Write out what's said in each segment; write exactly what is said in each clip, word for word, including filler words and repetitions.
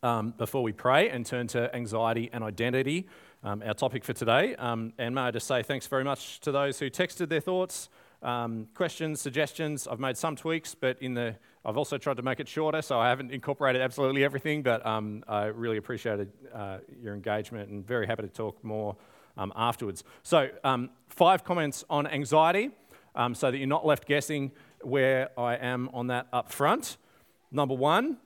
um, before we pray and turn to anxiety and identity, um, our topic for today. Um, and may I just say thanks very much to those who texted their thoughts, um, questions, suggestions. I've made some tweaks, but in the I've also tried to make it shorter, so I haven't incorporated absolutely everything, but um, I really appreciated uh, your engagement and very happy to talk more um, afterwards. So um, five comments on anxiety, um, so that you're not left guessing where I am on that up front. Number one,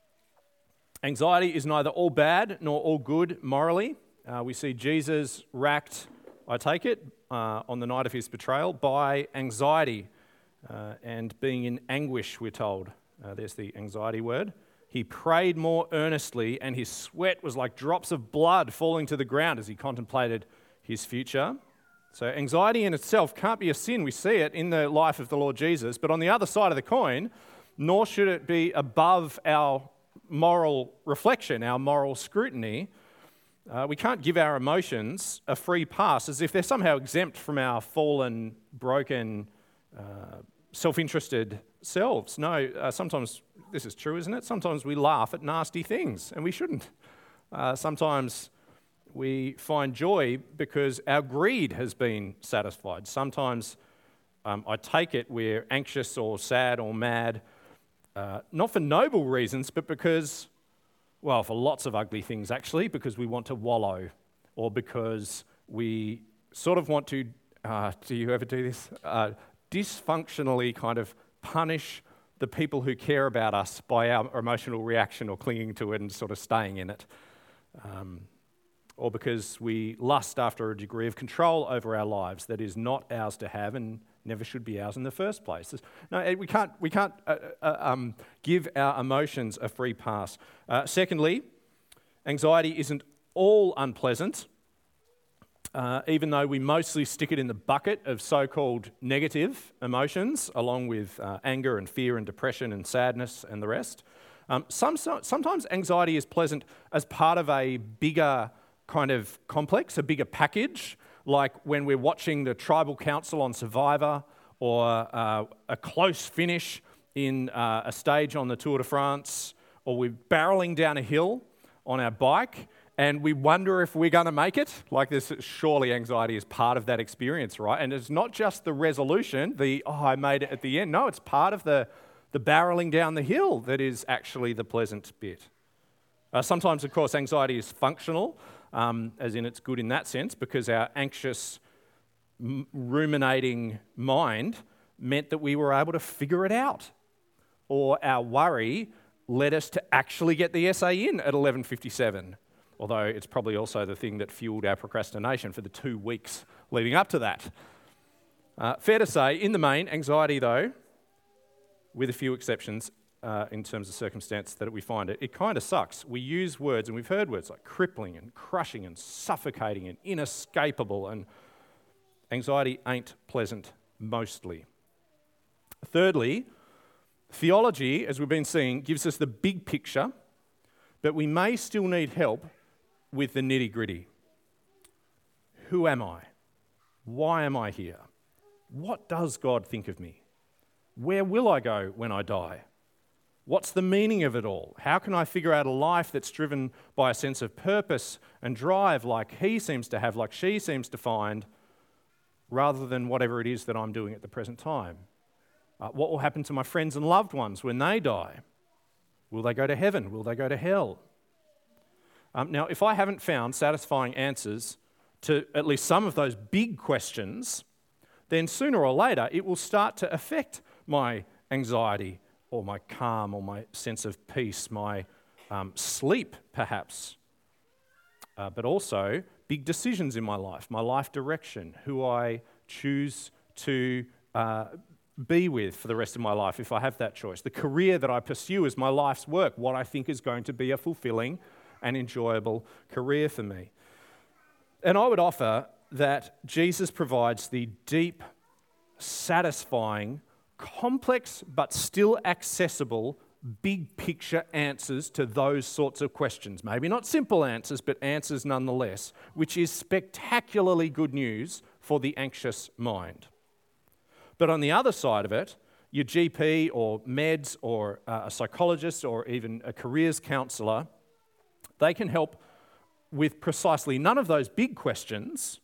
anxiety is neither all bad nor all good morally. Uh, we see Jesus racked, I take it, uh, on the night of his betrayal by anxiety. Uh, and being in anguish, we're told. Uh, there's the anxiety word. He prayed more earnestly, and his sweat was like drops of blood falling to the ground as he contemplated his future. So anxiety in itself can't be a sin. We see it in the life of the Lord Jesus. But on the other side of the coin, nor should it be above our moral reflection, our moral scrutiny. Uh, we can't give our emotions a free pass as if they're somehow exempt from our fallen, broken, uh, self-interested selves. No, uh, sometimes, this is true, isn't it? Sometimes we laugh at nasty things, and we shouldn't. Uh, sometimes we find joy because our greed has been satisfied. Sometimes, um, I take it, we're anxious or sad or mad, uh, not for noble reasons, but because, well, for lots of ugly things actually, because we want to wallow, or because we sort of want to, uh, do you ever do this? Uh, dysfunctionally kind of punish the people who care about us by our emotional reaction or clinging to it and sort of staying in it. Um, or because we lust after a degree of control over our lives that is not ours to have and never should be ours in the first place. No, we can't, we can't uh, uh, um, give our emotions a free pass. Uh, secondly, anxiety isn't all unpleasant. Uh, even though we mostly stick it in the bucket of so-called negative emotions, along with uh, anger and fear and depression and sadness and the rest. Um, some, sometimes anxiety is pleasant as part of a bigger kind of complex, a bigger package, like when we're watching the Tribal Council on Survivor or uh, a close finish in uh, a stage on the Tour de France, or we're barreling down a hill on our bike, and we wonder if we're going to make it. Like this, surely anxiety is part of that experience, right? And it's not just the resolution, the, oh, I made it at the end. No, it's part of the, the barreling down the hill that is actually the pleasant bit. Uh, sometimes, of course, anxiety is functional, um, as in it's good in that sense, because our anxious, m- ruminating mind meant that we were able to figure it out. Or our worry led us to actually get the essay in at eleven fifty-seven. Although it's probably also the thing that fueled our procrastination for the two weeks leading up to that. Uh, fair to say, in the main, anxiety though, with a few exceptions uh, in terms of circumstance that we find it, it kind of sucks. We use words, and we've heard words like crippling and crushing and suffocating and inescapable, and anxiety ain't pleasant mostly. Thirdly, theology, as we've been seeing, gives us the big picture, but we may still need help with the nitty-gritty. Who am I? Why am I here? What does God think of me? Where will I go when I die? What's the meaning of it all? How can I figure out a life that's driven by a sense of purpose and drive like he seems to have, like she seems to find, rather than whatever it is that I'm doing at the present time? Uh, what will happen to my friends and loved ones when they die? Will they go to heaven? Will they go to hell? Um, now, if I haven't found satisfying answers to at least some of those big questions, then sooner or later it will start to affect my anxiety or my calm or my sense of peace, my um, sleep perhaps, uh, but also big decisions in my life, my life direction, who I choose to uh, be with for the rest of my life if I have that choice, the career that I pursue as my life's work, what I think is going to be a fulfilling and enjoyable career for me. And I would offer that Jesus provides the deep, satisfying, complex but still accessible big picture answers to those sorts of questions. Maybe not simple answers, but answers nonetheless, which is spectacularly good news for the anxious mind. But on the other side of it, your G P or meds or uh, a psychologist or even a careers counsellor They can help with precisely none of those big questions,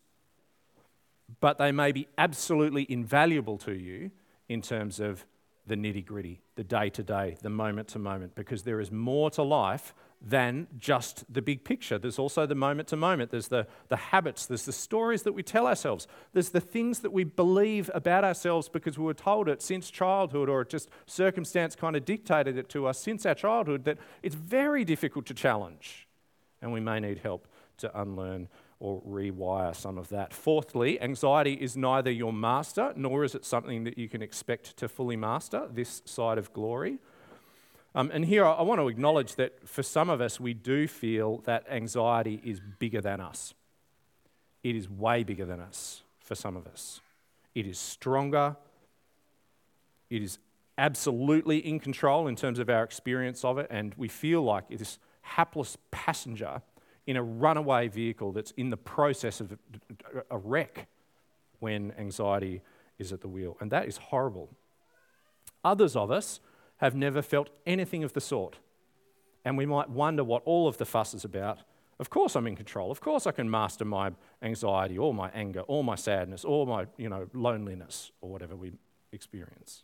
but they may be absolutely invaluable to you in terms of the nitty-gritty, the day-to-day, the moment-to-moment, because there is more to life than just the big picture. There's also the moment-to-moment. There's the, the habits. There's the stories that we tell ourselves. There's the things that we believe about ourselves because we were told it since childhood, or just circumstance kind of dictated it to us since our childhood, that it's very difficult to challenge, and we may need help to unlearn or rewire some of that. Fourthly, anxiety is neither your master, nor is it something that you can expect to fully master this side of glory. Um, and here I want to acknowledge that for some of us, we do feel that anxiety is bigger than us. It is way bigger than us for some of us. It is stronger. It is absolutely in control in terms of our experience of it, and we feel like this hapless passenger in a runaway vehicle that's in the process of a wreck when anxiety is at the wheel. And that is horrible. Others of us have never felt anything of the sort. And we might wonder what all of the fuss is about. Of course I'm in control. Of course I can master my anxiety or my anger or my sadness or my, you know, loneliness or whatever we experience.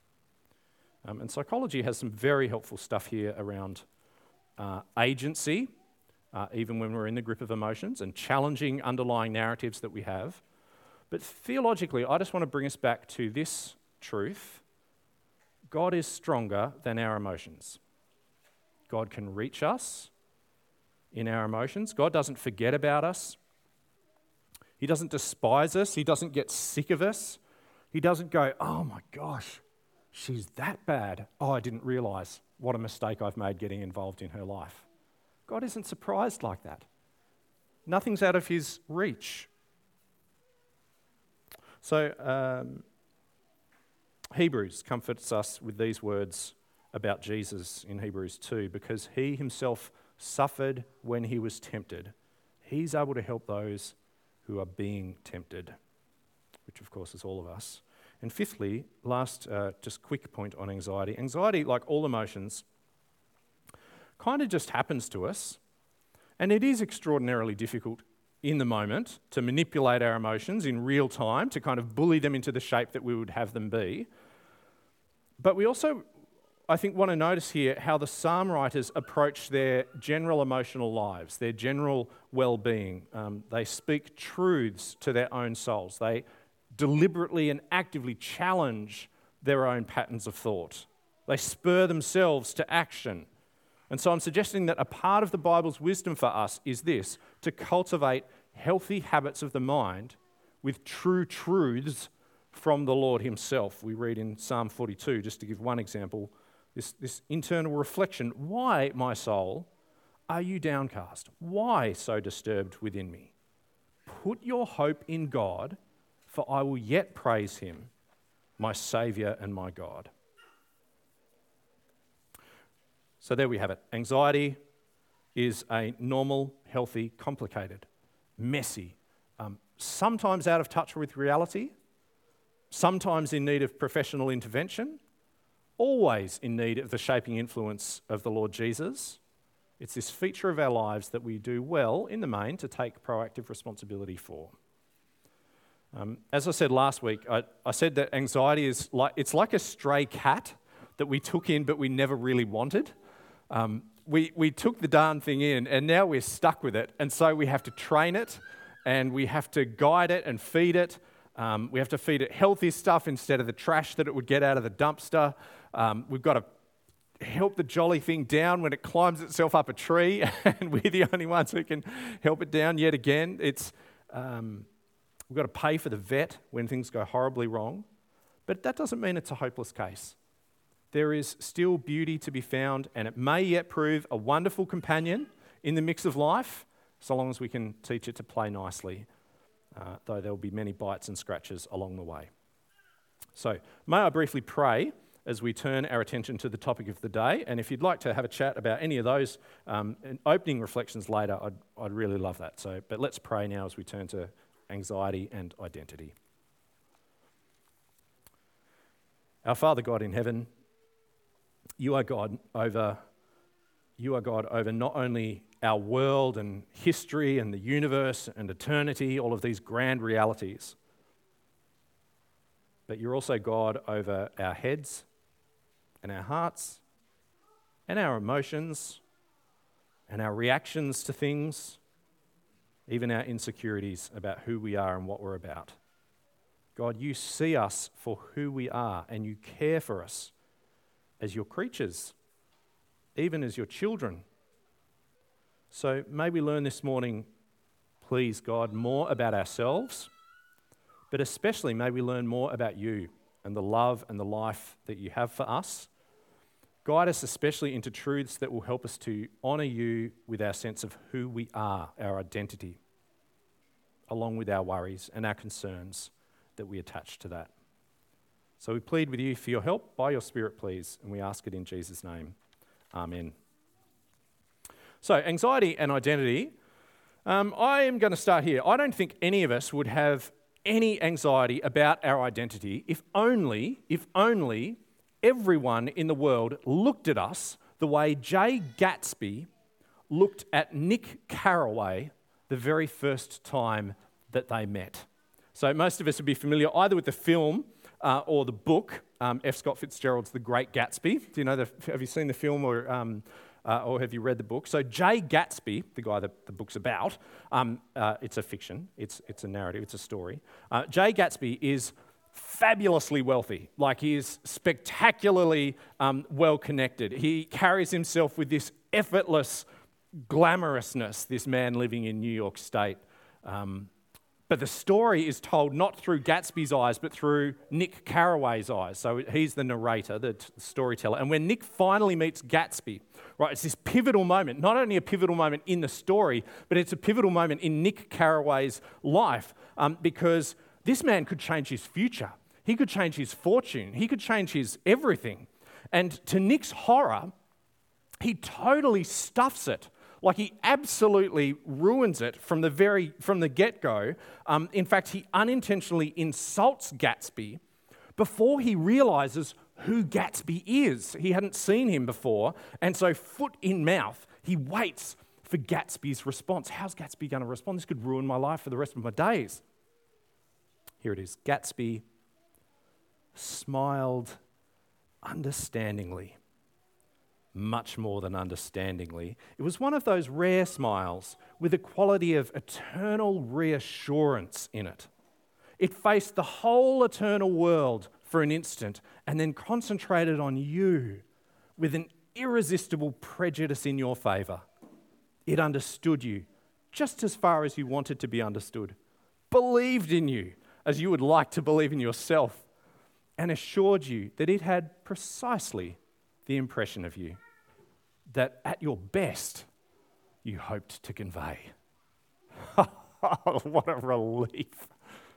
Um, and psychology has some very helpful stuff here around uh, agency, Uh, even when we're in the grip of emotions, and challenging underlying narratives that we have. But theologically, I just want to bring us back to this truth. God is stronger than our emotions. God can reach us in our emotions. God doesn't forget about us. He doesn't despise us. He doesn't get sick of us. He doesn't go, oh my gosh, she's that bad. Oh, I didn't realize what a mistake I've made getting involved in her life. God isn't surprised like that. Nothing's out of his reach. So um, Hebrews comforts us with these words about Jesus in Hebrews two, because he himself suffered when he was tempted. He's able to help those who are being tempted, which of course is all of us. And fifthly, last uh, just quick point on anxiety. Anxiety, like all emotions, kind of just happens to us, and it is extraordinarily difficult in the moment to manipulate our emotions in real time, to kind of bully them into the shape that we would have them be. But we also, I think, want to notice here how the psalm writers approach their general emotional lives, their general well-being. Um, they speak truths to their own souls. They deliberately and actively challenge their own patterns of thought. They spur themselves to action. And so I'm suggesting that a part of the Bible's wisdom for us is this: to cultivate healthy habits of the mind with true truths from the Lord himself. We read in Psalm forty-two, just to give one example, this, this internal reflection. Why, my soul, are you downcast? Why so disturbed within me? Put your hope in God, for I will yet praise him, my Saviour and my God. So there we have it. Anxiety is a normal, healthy, complicated, messy, um, sometimes out of touch with reality, sometimes in need of professional intervention, always in need of the shaping influence of the Lord Jesus. It's this feature of our lives that we do well, in the main, to take proactive responsibility for. Um, as I said last week, I, I said that anxiety is like, it's like a stray cat that we took in but we never really wanted. Um, we, we took the darn thing in and now we're stuck with it, and so we have to train it and we have to guide it and feed it. Um, we have to feed it healthy stuff instead of the trash that it would get out of the dumpster. Um, we've got to help the jolly thing down when it climbs itself up a tree, and we're the only ones who can help it down yet again. It's um, we've got to pay for the vet when things go horribly wrong, but that doesn't mean it's a hopeless case. There is still beauty to be found, and it may yet prove a wonderful companion in the mix of life, so long as we can teach it to play nicely, uh, though there will be many bites and scratches along the way. So, may I briefly pray as we turn our attention to the topic of the day, and if you'd like to have a chat about any of those um, opening reflections later, I'd, I'd really love that. So, but let's pray now as we turn to anxiety and identity. Our Father God in heaven, you are God over you are God over not only our world and history and the universe and eternity, all of these grand realities, but you're also God over our heads and our hearts and our emotions and our reactions to things, even our insecurities about who we are and what we're about. God, you see us for who we are, and you care for us as your creatures, even as your children. So may we learn this morning, please, God, more about ourselves, but especially may we learn more about you and the love and the life that you have for us. Guide us especially into truths that will help us to honour you with our sense of who we are, our identity, along with our worries and our concerns that we attach to that. So we plead with you for your help by your Spirit, please, and we ask it in Jesus' name. Amen. So, anxiety and identity. Um, I am going to start here. I don't think any of us would have any anxiety about our identity if only, if only everyone in the world looked at us the way Jay Gatsby looked at Nick Carraway the very first time that they met. So most of us would be familiar either with the film uh, or the book, um, F. Scott Fitzgerald's The Great Gatsby. Do you know the, have you seen the film or um, uh, or have you read the book? So Jay Gatsby, the guy that the book's about, um, uh, it's a fiction, it's it's a narrative, it's a story. Uh, Jay Gatsby is fabulously wealthy, like he is spectacularly um, well connected. He carries himself with this effortless glamorousness, this man living in New York State. Um, But the story is told not through Gatsby's eyes, but through Nick Carraway's eyes. So he's the narrator, the t- storyteller. And when Nick finally meets Gatsby, right, it's this pivotal moment, not only a pivotal moment in the story, but it's a pivotal moment in Nick Carraway's life um, because this man could change his future. He could change his fortune. He could change his everything. And to Nick's horror, he totally stuffs it. Like he absolutely ruins it from the very from the get-go. Um, in fact, he unintentionally insults Gatsby before he realizes who Gatsby is. He hadn't seen him before, and so foot in mouth, he waits for Gatsby's response. How's Gatsby going to respond? This could ruin my life for the rest of my days. Here it is. Gatsby smiled understandingly. Much more than understandingly. It was one of those rare smiles with a quality of eternal reassurance in it. It faced the whole eternal world for an instant and then concentrated on you with an irresistible prejudice in your favour. It understood you just as far as you wanted to be understood, believed in you as you would like to believe in yourself, and assured you that it had precisely the impression of you that at your best you hoped to convey. What a relief.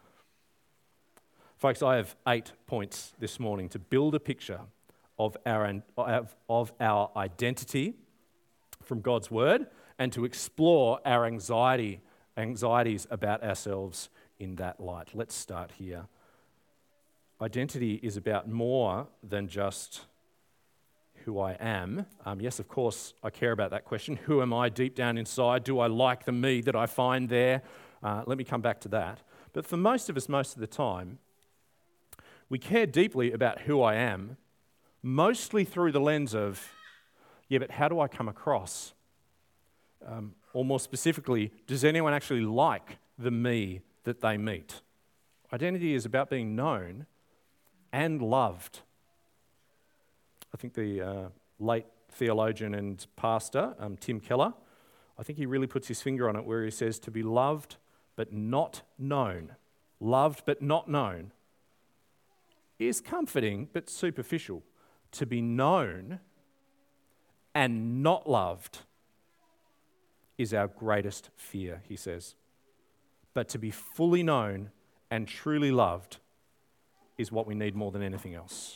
Folks, I have eight points this morning to build a picture of our, of our identity from God's Word and to explore our anxiety, anxieties about ourselves in that light. Let's start here. Identity is about more than just who I am. Um, yes, of course, I care about that question. Who am I deep down inside? Do I like the me that I find there? Uh, let me come back to that. But for most of us, most of the time, we care deeply about who I am, mostly through the lens of, yeah, but how do I come across? Um, or more specifically, does anyone actually like the me that they meet? Identity is about being known and loved. I think the uh, late theologian and pastor, um, Tim Keller, I think he really puts his finger on it where he says to be loved but not known, loved but not known, is comforting but superficial. To be known and not loved is our greatest fear, he says. But to be fully known and truly loved is what we need more than anything else.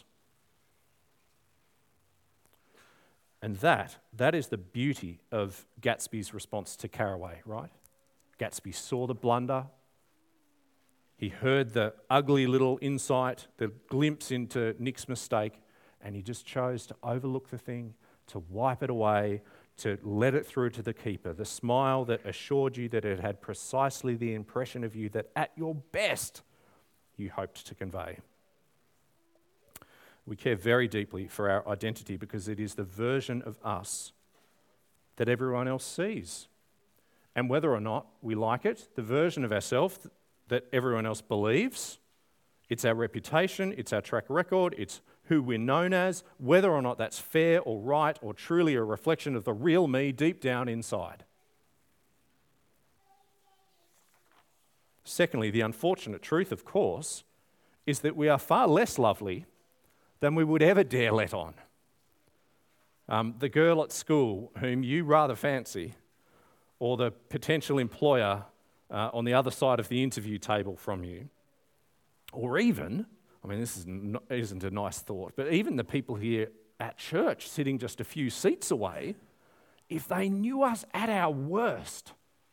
And that, that is the beauty of Gatsby's response to Carraway, right? Gatsby saw the blunder. He heard the ugly little insight, the glimpse into Nick's mistake, and he just chose to overlook the thing, to wipe it away, to let it through to the keeper, the smile that assured you that it had precisely the impression of you that at your best you hoped to convey. We care very deeply for our identity because it is the version of us that everyone else sees. And whether or not we like it, the version of ourselves that everyone else believes, it's our reputation, it's our track record, it's who we're known as, whether or not that's fair or right or truly a reflection of the real me deep down inside. Secondly, the unfortunate truth, of course, is that we are far less lovely than we would ever dare let on. Um, the girl at school whom you rather fancy, or the potential employer uh, on the other side of the interview table from you, or even, I mean, this is not, isn't a nice thought, but even the people here at church sitting just a few seats away, if they knew us at our worst,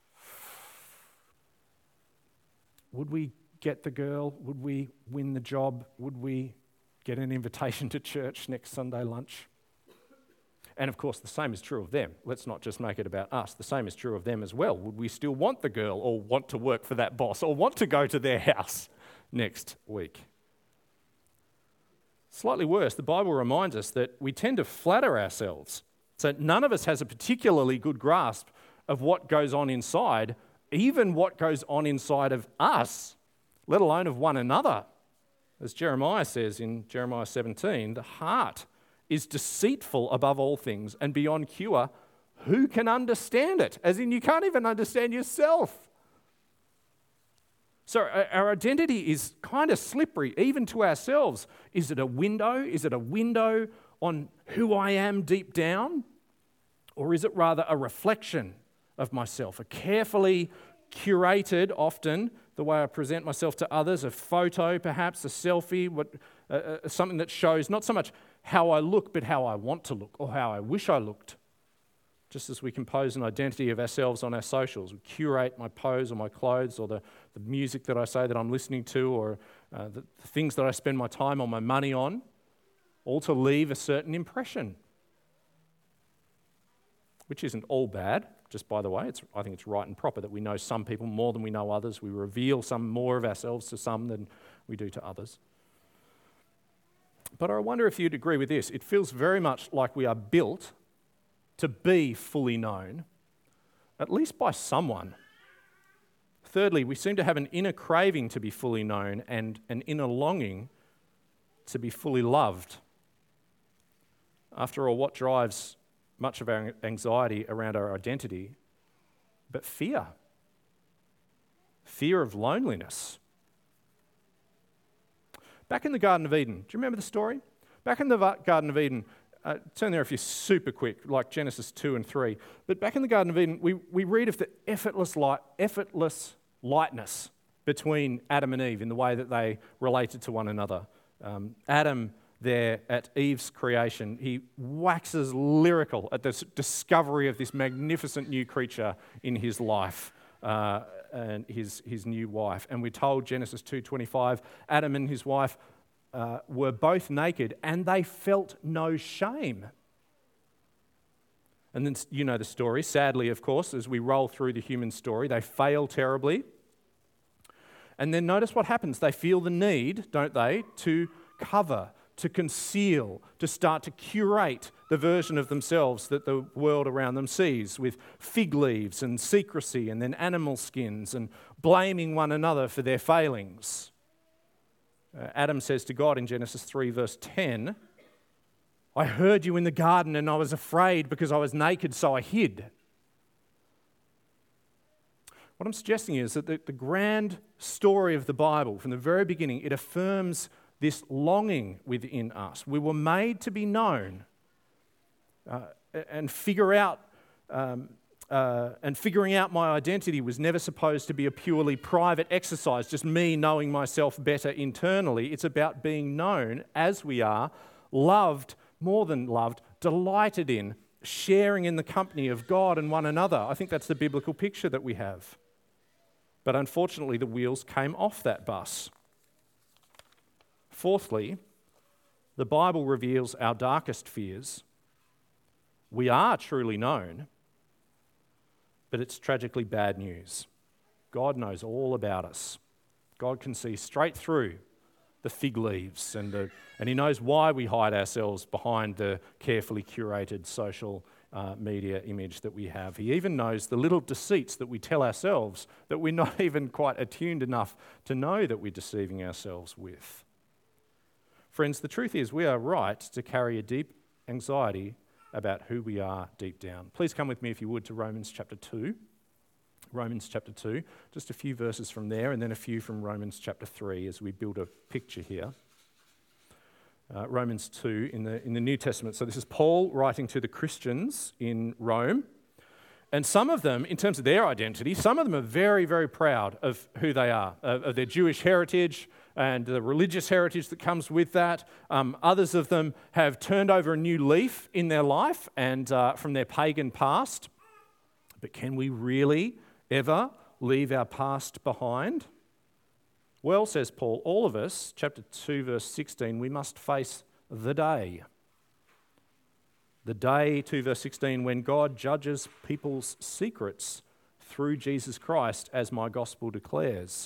would we get the girl? Would we win the job? Would we get an invitation to church next Sunday lunch? And of course, the same is true of them. Let's not just make it about us. The same is true of them as well. Would we still want the girl or want to work for that boss or want to go to their house next week? Slightly worse, the Bible reminds us that we tend to flatter ourselves. So none of us has a particularly good grasp of what goes on inside, even what goes on inside of us, let alone of one another. As Jeremiah says in Jeremiah seventeen, the heart is deceitful above all things and beyond cure. Who can understand it? As in, you can't even understand yourself. So our identity is kind of slippery, even to ourselves. Is it a window? Is it a window on who I am deep down? Or is it rather a reflection of myself, a carefully curated, often, the way I present myself to others, a photo perhaps, a selfie, what, uh, uh, something that shows not so much how I look, but how I want to look or how I wish I looked. Just as we compose an identity of ourselves on our socials, we curate my pose or my clothes or the, the music that I say that I'm listening to or uh, the, the things that I spend my time or my money on, all to leave a certain impression. Which isn't all bad, just by the way. It's, I think it's right and proper that we know some people more than we know others. We reveal some more of ourselves to some than we do to others. But I wonder if you'd agree with this. It feels very much like we are built to be fully known, at least by someone. Thirdly, we seem to have an inner craving to be fully known and an inner longing to be fully loved. After all, what drives much of our anxiety around our identity? But fear. Fear of loneliness. Back in the Garden of Eden, do you remember the story? Back in the Garden of Eden, uh, turn there if you're super quick, like Genesis two and three. But back in the Garden of Eden, we, we read of the effortless light, effortless lightness between Adam and Eve in the way that they related to one another. Um, Adam, there at Eve's creation, he waxes lyrical at the discovery of this magnificent new creature in his life. Uh, and his his new wife. And we're told, Genesis two twenty-five, Adam and his wife uh, were both naked and they felt no shame. And then you know the story. Sadly, of course, as we roll through the human story, they fail terribly. And then notice what happens. They feel the need, don't they, to cover, to conceal, to start to curate the version of themselves that the world around them sees, with fig leaves and secrecy and then animal skins and blaming one another for their failings. Uh, Adam says to God in Genesis three verse ten, I heard you in the garden and I was afraid because I was naked, so I hid. What I'm suggesting is that the, the grand story of the Bible, from the very beginning, it affirms this longing within us. We were made to be known uh, and figure out, um, uh, and figuring out my identity was never supposed to be a purely private exercise, just me knowing myself better internally. It's about being known as we are, loved, more than loved, delighted in, sharing in the company of God and one another. I think that's the biblical picture that we have. But unfortunately, the wheels came off that bus. Fourthly, the Bible reveals our darkest fears, We are truly known, but it's tragically bad news. God knows all about us. God can see straight through the fig leaves, and, the, and he knows why we hide ourselves behind the carefully curated social uh, media image that we have. He even knows the little deceits that we tell ourselves that we're not even quite attuned enough to know that we're deceiving ourselves with. Friends, the truth is we are right to carry a deep anxiety about who we are deep down. Please come with me, if you would, to Romans chapter two. Romans chapter two, just a few verses from there, and then a few from Romans chapter three as we build a picture here. Uh, Romans two in the, in the New Testament. So this is Paul writing to the Christians in Rome. And some of them, in terms of their identity, some of them are very, very proud of who they are, of, of their Jewish heritage and the religious heritage that comes with that. Um, others of them have turned over a new leaf in their life and uh, from their pagan past. But can we really ever leave our past behind? Well, says Paul, all of us, chapter two, verse sixteen, we must face the day. The day, two verse sixteen, when God judges people's secrets through Jesus Christ, as my gospel declares.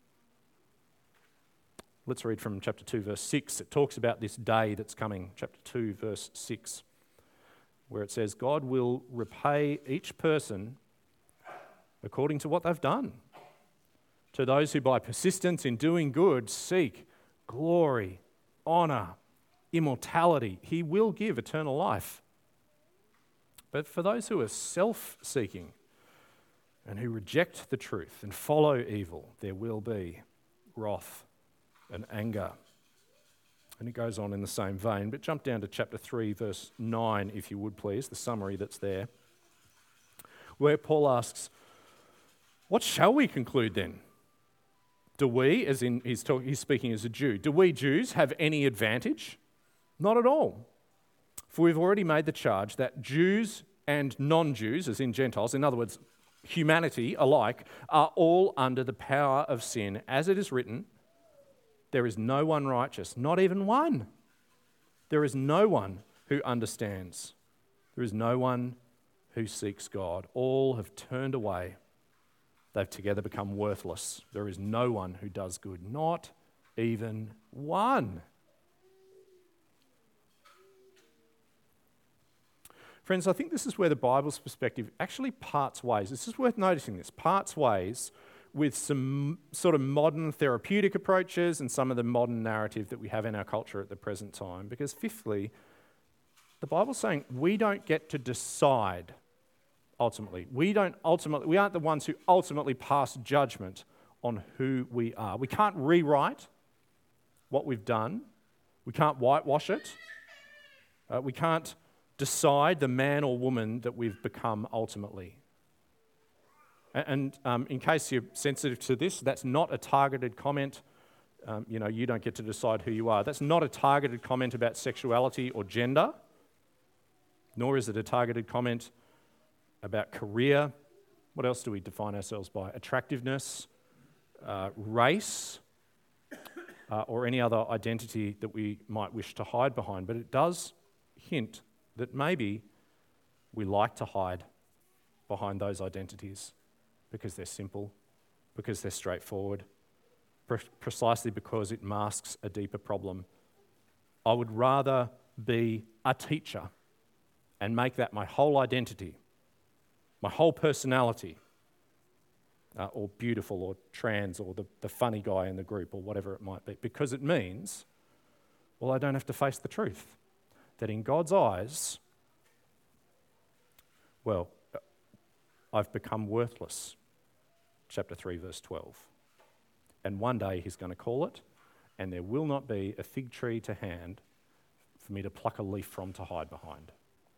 Let's read from chapter two, verse six. It talks about this day that's coming, chapter two, verse six, where it says, God will repay each person according to what they've done. To those who by persistence in doing good seek glory, honour, immortality, he will give eternal life. But for those who are self-seeking and who reject the truth and follow evil, there will be wrath and anger. And it goes on in the same vein. But jump down to chapter three, verse nine, if you would please, the summary that's there, where Paul asks, what shall we conclude then? Do we, as in he's, talk, he's speaking as a Jew, do we Jews have any advantage? Not at all. For we've already made the charge that Jews and non-Jews, as in Gentiles, in other words, humanity alike, are all under the power of sin. As it is written, there is no one righteous, not even one. There is no one who understands. There is no one who seeks God. All have turned away. They've together become worthless. There is no one who does good, not even one. Friends, I think this is where the Bible's perspective actually parts ways. This is worth noticing this, parts ways with some sort of modern therapeutic approaches and some of the modern narrative that we have in our culture at the present time. Because fifthly, the Bible's saying we don't get to decide ultimately. We don't ultimately, we aren't the ones who ultimately pass judgment on who we are. We can't rewrite what we've done. We can't whitewash it. Uh, we can't decide the man or woman that we've become ultimately. And, and um, in case you're sensitive to this, that's not a targeted comment. Um, you know, you don't get to decide who you are. That's not a targeted comment about sexuality or gender, nor is it a targeted comment about career. What else do we define ourselves by? Attractiveness, uh, race, uh, or any other identity that we might wish to hide behind. But it does hint that maybe we like to hide behind those identities because they're simple, because they're straightforward, pre- precisely because it masks a deeper problem. I would rather be a teacher and make that my whole identity, my whole personality, uh, or beautiful or trans or the, the funny guy in the group or whatever it might be, because it means, well, I don't have to face the truth that in God's eyes, well, I've become worthless. Chapter three, verse twelve. And one day he's going to call it, and there will not be a fig tree to hand for me to pluck a leaf from to hide behind.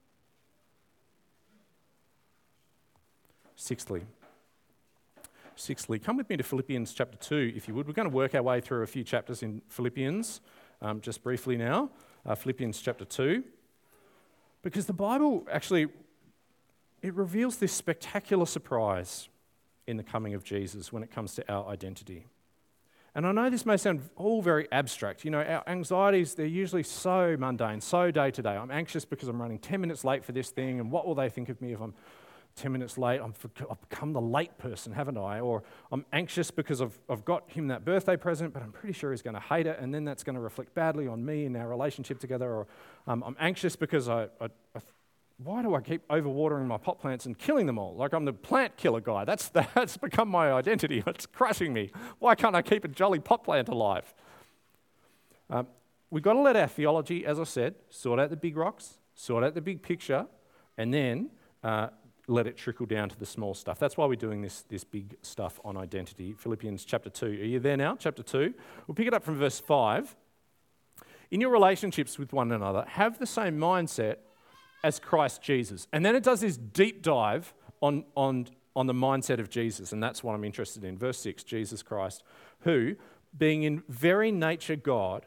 Sixthly, Sixthly, come with me to Philippians chapter two, if you would. We're going to work our way through a few chapters in Philippians, um, just briefly now. Uh, Philippians chapter two. Because the Bible actually, it reveals this spectacular surprise in the coming of Jesus when it comes to our identity. And I know this may sound all very abstract. You know, our anxieties, they're usually so mundane, so day to day. I'm anxious because I'm running ten minutes late for this thing, and what will they think of me if I'm ten minutes late? I'm, I've become the late person, haven't I? Or I'm anxious because I've, I've got him that birthday present, but I'm pretty sure he's going to hate it, and then that's going to reflect badly on me and our relationship together. Or um, I'm anxious because I, I, I why do I keep overwatering my pot plants and killing them all? Like I'm the plant killer guy. That's that's become my identity. It's crushing me. Why can't I keep a jolly pot plant alive? Um, we've got to let our theology, as I said, sort out the big rocks, sort out the big picture, and then uh, let it trickle down to the small stuff. That's why we're doing this, this big stuff on identity. Philippians chapter two. Are you there now? Chapter two. We'll pick it up from verse five. In your relationships with one another, have the same mindset as Christ Jesus. And then it does this deep dive on, on, on the mindset of Jesus, and that's what I'm interested in. Verse six, Jesus Christ, who, being in very nature God,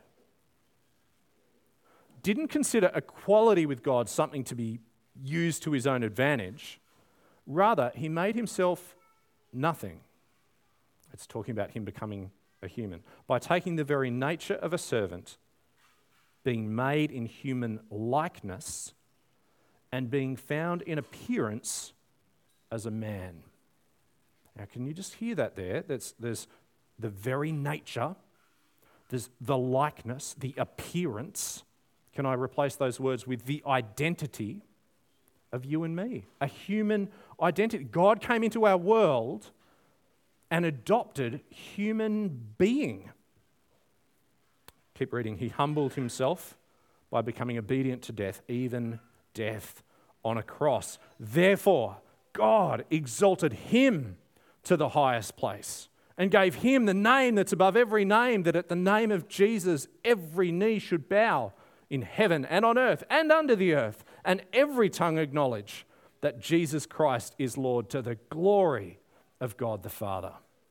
didn't consider equality with God something to be used to his own advantage. Rather, he made himself nothing. It's talking about him becoming a human. By taking the very nature of a servant, being made in human likeness, and being found in appearance as a man. Now, can you just hear that there? That's, there's the very nature, there's the likeness, the appearance. Can I replace those words with the identity of you and me? A human identity. God came into our world and adopted human being. Keep reading. He humbled himself by becoming obedient to death, even death on a cross. Therefore, God exalted him to the highest place and gave him the name that's above every name, that at the name of Jesus every knee should bow in heaven and on earth and under the earth, and every tongue acknowledge that Jesus Christ is Lord, to the glory of God the Father.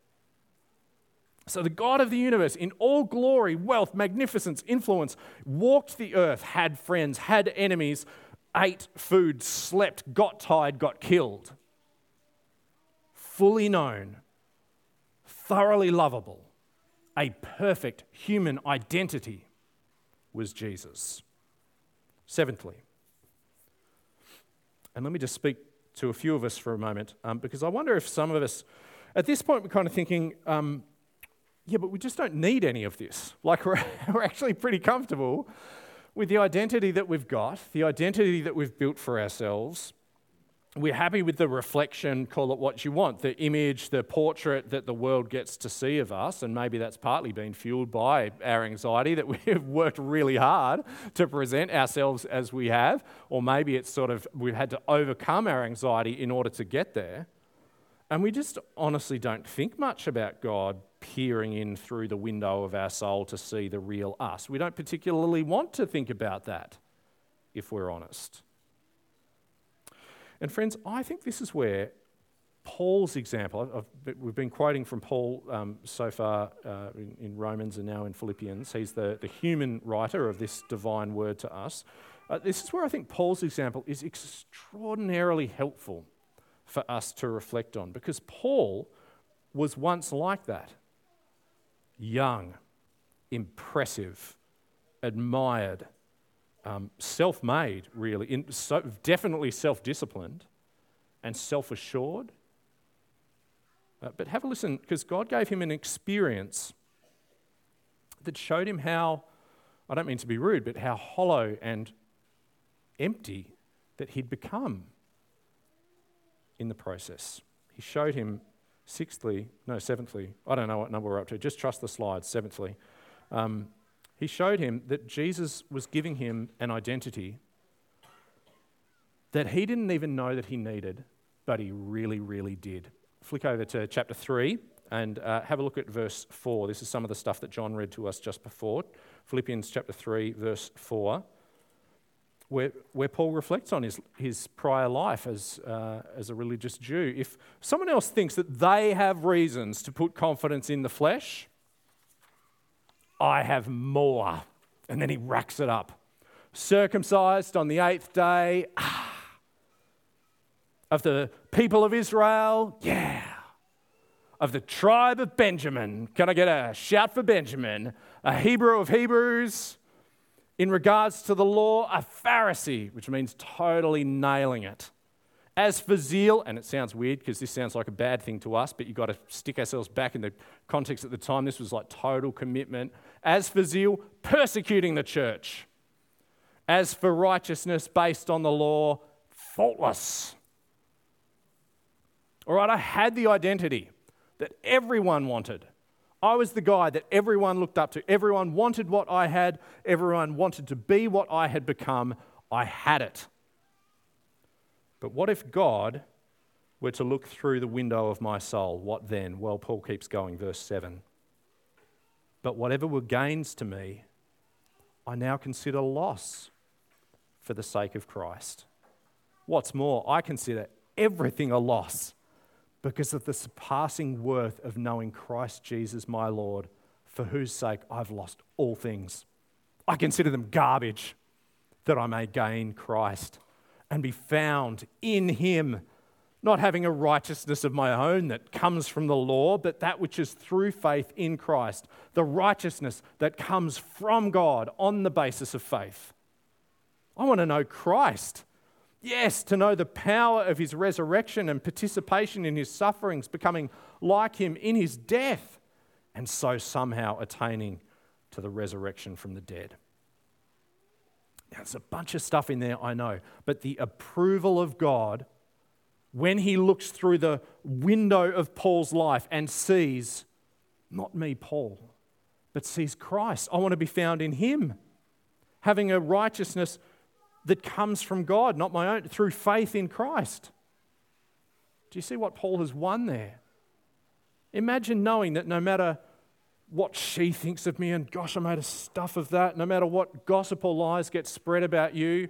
So the God of the universe, in all glory, wealth, magnificence, influence, walked the earth, had friends, had enemies, ate food, slept, got tired, got killed. Fully known, thoroughly lovable, a perfect human identity was Jesus. Seventhly, and let me just speak to a few of us for a moment, um, because I wonder if some of us, at this point, we're kind of thinking, um, yeah, but we just don't need any of this. Like we're, we're actually pretty comfortable with the identity that we've got, the identity that we've built for ourselves. We're happy with the reflection, call it what you want, the image, the portrait that the world gets to see of us, and maybe that's partly been fueled by our anxiety that we've worked really hard to present ourselves as we have, or maybe it's sort of we've had to overcome our anxiety in order to get there. And we just honestly don't think much about God peering in through the window of our soul to see the real us. We don't particularly want to think about that, if we're honest. And friends, I think this is where Paul's example, I've, we've been quoting from Paul um, so far uh, in, in Romans and now in Philippians. He's the, the human writer of this divine word to us. Uh, this is where I think Paul's example is extraordinarily helpful for us to reflect on, because Paul was once like that. Young, impressive, admired, um, self-made, really, in, so definitely self-disciplined and self-assured. Uh, but have a listen, because God gave him an experience that showed him how, I don't mean to be rude, but how hollow and empty that he'd become in the process. He showed him Sixthly, no, seventhly, I don't know what number we're up to, just trust the slides, seventhly. Um, he showed him that Jesus was giving him an identity that he didn't even know that he needed, but he really, really did. Flick over to chapter three and uh, have a look at verse four. This is some of the stuff that John read to us just before. Philippians chapter three, verse four. Where, where Paul reflects on his, his prior life as, uh, as a religious Jew. If someone else thinks that they have reasons to put confidence in the flesh, I have more. And then he racks it up. Circumcised on the eighth day, ah, of the people of Israel, yeah. of the tribe of Benjamin. Can I get a shout for Benjamin? A Hebrew of Hebrews. In regards to the law, a Pharisee, which means totally nailing it. As for zeal, and it sounds weird because this sounds like a bad thing to us, but you've got to stick ourselves back in the context at the time. This was like total commitment. As for zeal, persecuting the church. As for righteousness based on the law, faultless. All right, I had the identity that everyone wanted. I was the guy that everyone looked up to. Everyone wanted what I had. Everyone wanted to be what I had become. I had it. But what if God were to look through the window of my soul? What then? Well, Paul keeps going, verse seven. But whatever were gains to me, I now consider loss for the sake of Christ. What's more, I consider everything a loss because of the surpassing worth of knowing Christ Jesus my Lord, for whose sake I've lost all things. I consider them garbage, that I may gain Christ and be found in him, not having a righteousness of my own that comes from the law, but that which is through faith in Christ, the righteousness that comes from God on the basis of faith. I want to know Christ. Yes, to know the power of his resurrection and participation in his sufferings, becoming like him in his death, and so somehow attaining to the resurrection from the dead. Now, there's a bunch of stuff in there, I know, but the approval of God, when he looks through the window of Paul's life and sees, not me, Paul, but sees Christ. I want to be found in him, having a righteousness that comes from God, not my own, through faith in Christ. Do you see what Paul has won there? Imagine knowing that no matter what she thinks of me, and gosh, I made a stuff of that, no matter what gossip or lies get spread about you,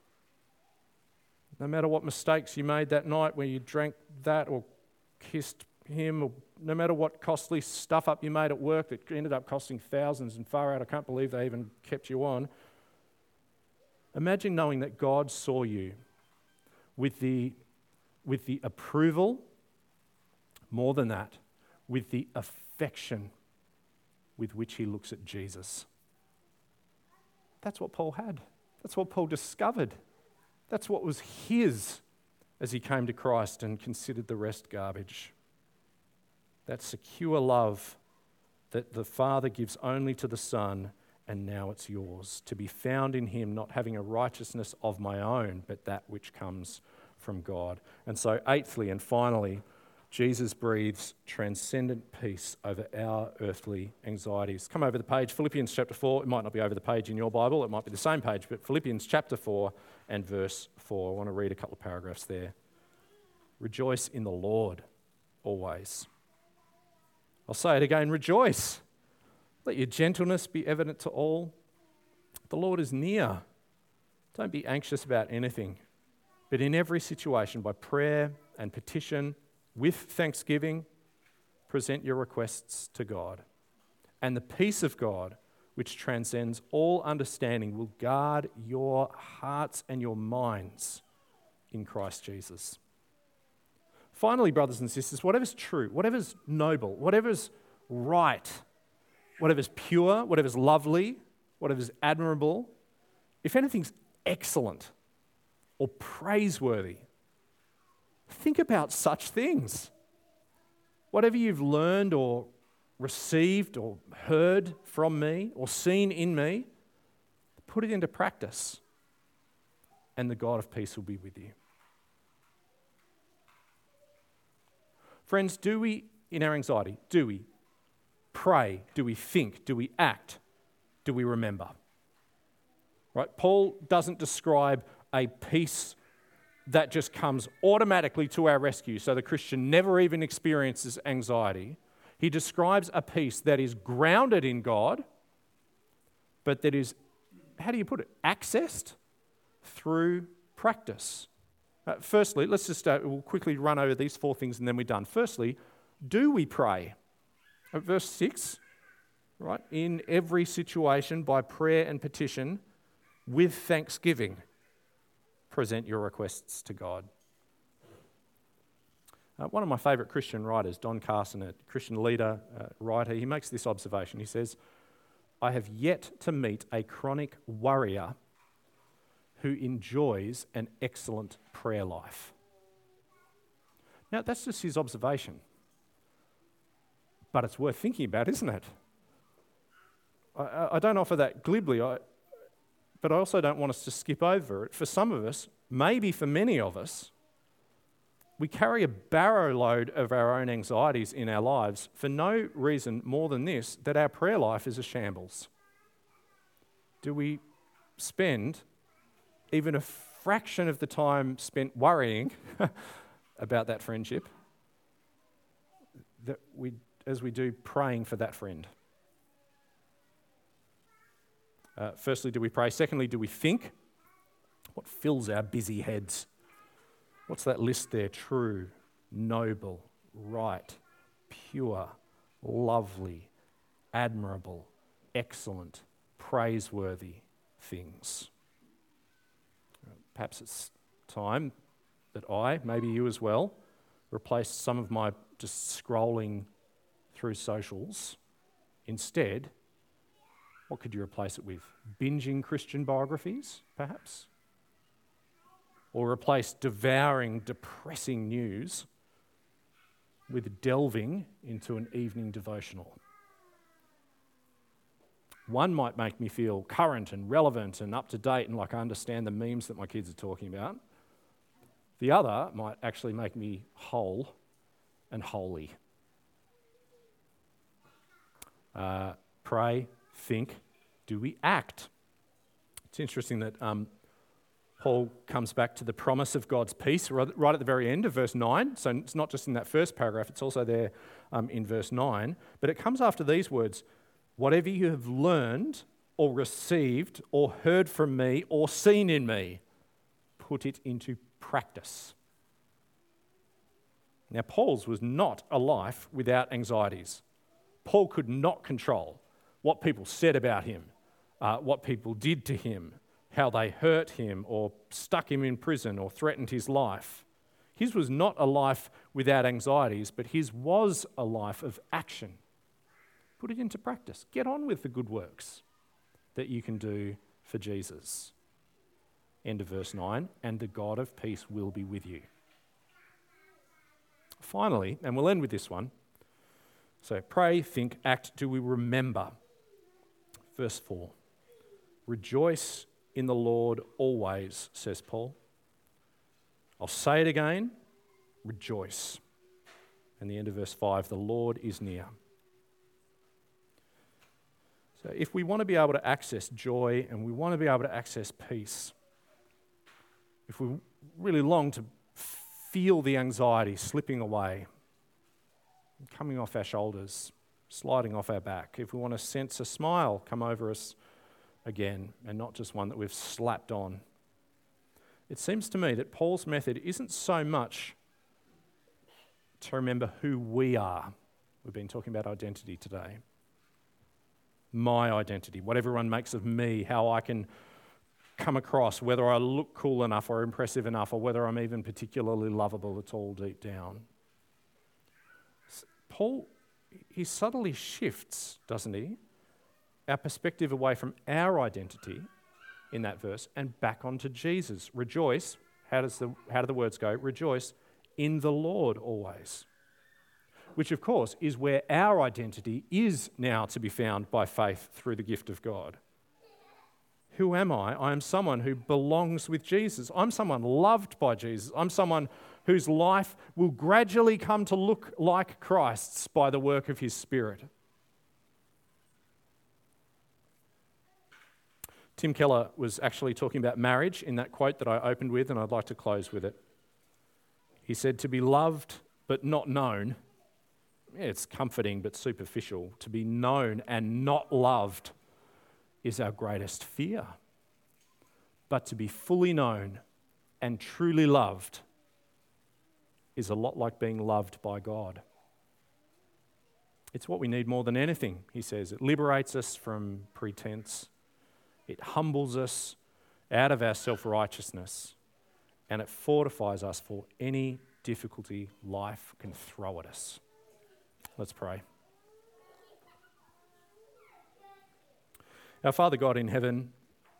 no matter what mistakes you made that night where you drank that or kissed him, or no matter what costly stuff up you made at work that ended up costing thousands and far out, I can't believe they even kept you on. Imagine knowing that God saw you with the, with the approval, more than that, with the affection with which he looks at Jesus. That's what Paul had. That's what Paul discovered. That's what was his as he came to Christ and considered the rest garbage. That secure love that the Father gives only to the Son, and now it's yours, to be found in him, not having a righteousness of my own, but that which comes from God. And so eighthly and finally, Jesus breathes transcendent peace over our earthly anxieties. Come over the page, Philippians chapter four. It might not be over the page in your Bible, it might be the same page, but Philippians chapter four and verse four. I want to read a couple of paragraphs there. Rejoice in the Lord always. I'll say it again, rejoice. Let your gentleness be evident to all. The Lord is near. Don't be anxious about anything, but in every situation, by prayer and petition, with thanksgiving, present your requests to God. And the peace of God, which transcends all understanding, will guard your hearts and your minds in Christ Jesus. Finally, brothers and sisters, whatever's true, whatever's noble, whatever's right, whatever's pure, whatever's lovely, whatever's admirable, if anything's excellent or praiseworthy, think about such things. Whatever you've learned or received or heard from me or seen in me, put it into practice, and the God of peace will be with you. Friends, do we, in our anxiety, do we pray? Do we think? Do we act? Do we remember? Right? Paul doesn't describe a peace that just comes automatically to our rescue, so the Christian never even experiences anxiety. He describes a peace that is grounded in God, but that is, how do you put it, accessed through practice. Uh, firstly, let's just uh, we'll quickly run over these four things and then we're done. Firstly, do we pray? At verse six, right? In every situation, by prayer and petition, with thanksgiving, present your requests to God. Uh, one of my favourite Christian writers, Don Carson, a Christian leader, uh, writer, he makes this observation. He says, "I have yet to meet a chronic worrier who enjoys an excellent prayer life." Now, that's just his observation. But it's worth thinking about, isn't it? I, I don't offer that glibly, I, but I also don't want us to skip over it. For some of us, maybe for many of us, we carry a barrow load of our own anxieties in our lives for no reason more than this, that our prayer life is a shambles. Do we spend even a fraction of the time spent worrying about that friendship that we, as we do praying for that friend? Uh, firstly, do we pray? Secondly, do we think? What fills our busy heads? What's that list there? True, noble, right, pure, lovely, admirable, excellent, praiseworthy things. Perhaps it's time that I, maybe you as well, replace some of my just scrolling through socials. Instead, what could you replace it with? Binging Christian biographies, perhaps? Or replace devouring depressing news with delving into an evening devotional. One might make me feel current and relevant and up to date and like I understand the memes that my kids are talking about. The other might actually make me whole and holy. Uh, pray, think, do we act? It's interesting that um, Paul comes back to the promise of God's peace right at the very end of verse nine. So it's not just in that first paragraph, it's also there um, in verse nine. But it comes after these words, "Whatever you have learned or received or heard from me or seen in me, put it into practice." Now, Paul's was not a life without anxieties. Paul could not control what people said about him, uh, what people did to him, how they hurt him or stuck him in prison or threatened his life. His was not a life without anxieties, but his was a life of action. Put it into practice. Get on with the good works that you can do for Jesus. End of verse nine, "And the God of peace will be with you." Finally, and we'll end with this one, so pray, think, act, do we remember? Verse four, "Rejoice in the Lord always," says Paul. I'll say it again, rejoice. And the end of verse five, "The Lord is near." So if we want to be able to access joy and we want to be able to access peace, if we really long to feel the anxiety slipping away, coming off our shoulders, sliding off our back, if we want to sense a smile come over us again and not just one that we've slapped on, it seems to me that Paul's method isn't so much to remember who we are. We've been talking about identity today. My identity, what everyone makes of me, how I can come across, whether I look cool enough or impressive enough, or whether I'm even particularly lovable. It's all deep down. Paul, he subtly shifts, doesn't he, our perspective away from our identity in that verse and back onto Jesus. Rejoice, how does the how do the words go? Rejoice in the Lord always. Which, of course, is where our identity is now to be found by faith through the gift of God. Who am I? I am someone who belongs with Jesus. I'm someone loved by Jesus. I'm someone whose life will gradually come to look like Christ's by the work of his Spirit. Tim Keller was actually talking about marriage in that quote that I opened with, and I'd like to close with it. He said, "To be loved but not known, yeah, it's comforting but superficial. To be known and not loved is our greatest fear. But to be fully known and truly loved is a lot like being loved by God." It's what we need more than anything, he says. It liberates us from pretense. It humbles us out of our self-righteousness. And it fortifies us for any difficulty life can throw at us. Let's pray. Our Father God in heaven,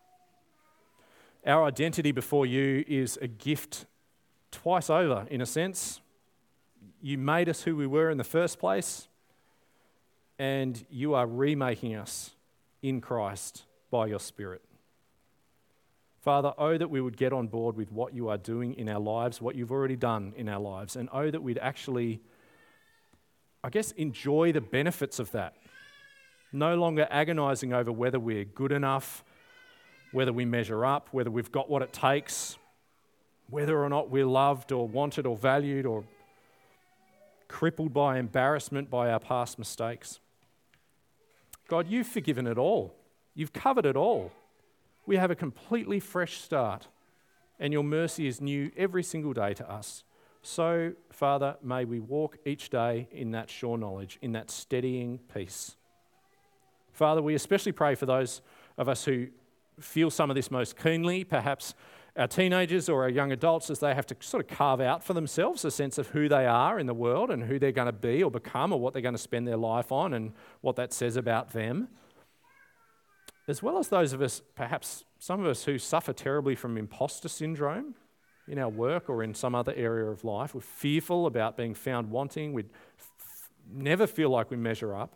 our identity before you is a gift twice over, in a sense. You made us who we were in the first place, and you are remaking us in Christ by your Spirit. Father, oh, that we would get on board with what you are doing in our lives, what you've already done in our lives, and oh, that we'd actually, I guess, enjoy the benefits of that. No longer agonizing over whether we're good enough, whether we measure up, whether we've got what it takes, whether or not we're loved or wanted or valued or crippled by embarrassment by our past mistakes. God, you've forgiven it all. You've covered it all. We have a completely fresh start, and your mercy is new every single day to us. So, Father, may we walk each day in that sure knowledge, in that steadying peace. Father, we especially pray for those of us who feel some of this most keenly, perhaps our teenagers or our young adults, as they have to sort of carve out for themselves a sense of who they are in the world and who they're going to be or become or what they're going to spend their life on and what that says about them. As well as those of us, perhaps some of us who suffer terribly from imposter syndrome in our work or in some other area of life. We're fearful about being found wanting. We f- never feel like we measure up.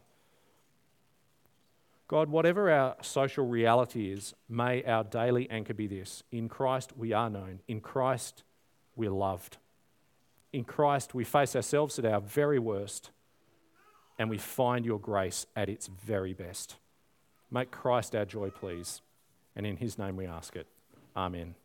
God, whatever our social reality is, may our daily anchor be this. In Christ we are known. In Christ we're loved. In Christ we face ourselves at our very worst and we find your grace at its very best. Make Christ our joy, please. And in his name we ask it. Amen.